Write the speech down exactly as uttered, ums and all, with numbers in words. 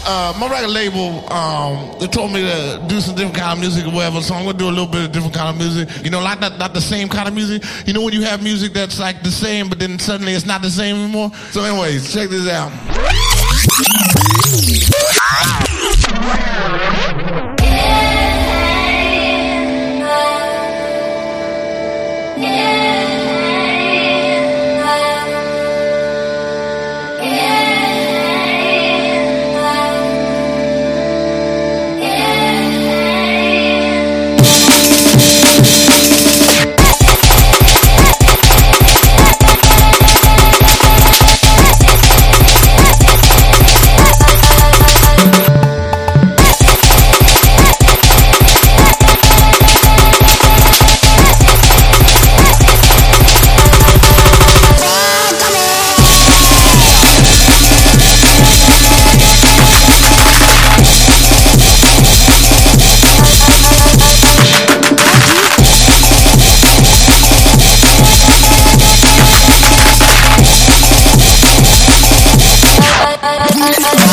uh, my record label, um, they told me to do some different kind of music or whatever, so I'm gonna do a little bit of different kind of music. You know, like not, not the same kind of music. You know when you have music that's like the same, but then suddenly it's not the same anymore? So anyways, check this out. Come on.